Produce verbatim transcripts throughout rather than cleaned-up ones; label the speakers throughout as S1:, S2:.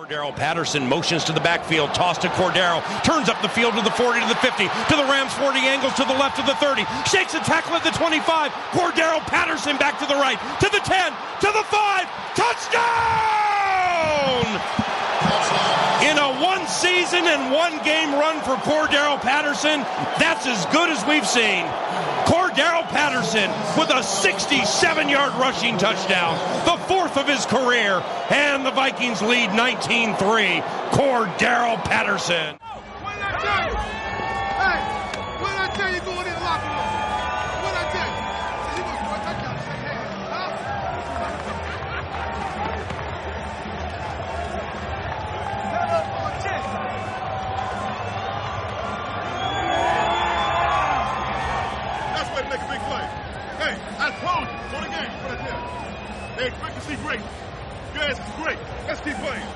S1: Cordarrelle Patterson motions to the backfield, toss to Cordarrelle, turns up the field to the forty, to the fifty, to the Rams forty, angles to the left to the thirty, shakes a tackle at the twenty-five, Cordarrelle Patterson back to the right, to the ten, to the five, touchdown! In a one season and one game run for Cordarrelle Patterson, that's as good as we've seen. Cordarrelle Patterson with a sixty-seven yard rushing touchdown, the fourth of his career, and the Vikings lead nineteen three. Cordarrelle Patterson.
S2: What did I tell you? Hey, what did I tell you going in the locker room? What did I tell you? You want to touchdown, shake hands, huh? Stand up on my chest. That's way to make a big play. Hey, I told you, for the game, what I tell you. They expect to see great. Your ass is great. Let's keep playing.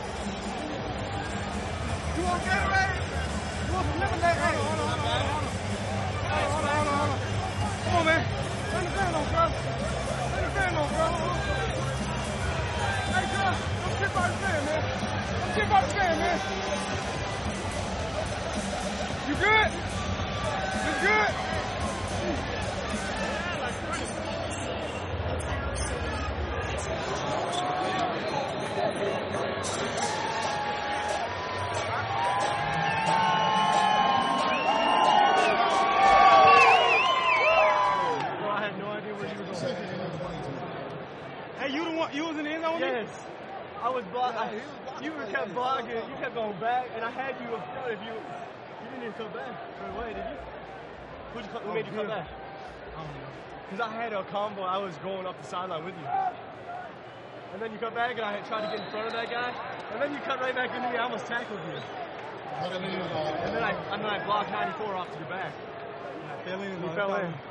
S2: You want Gatorade? You want some lemonade? Hey, hold on, hold on, hold on. Hey, hold on, hold on, hold on. Come on, man. Turn the fan on, bro. Turn the fan on, bro. Hey, girl, don't skip by the fan, man. Don't skip by the fan, man. You good? You good? Hey, you the one, you was in the end zone?
S3: Yes. I was blocking. You were kept blocking. You kept going back, and I had you up front. If you, you didn't even come back right away, did you? Who'd you, who made you come back? Because I had a combo. I was going up the sideline with you, and then you come back, and I had tried to get in front of that guy, and then you cut right back into me. I almost tackled you. And then I, and then I blocked ninety-four off to your back. You fell in.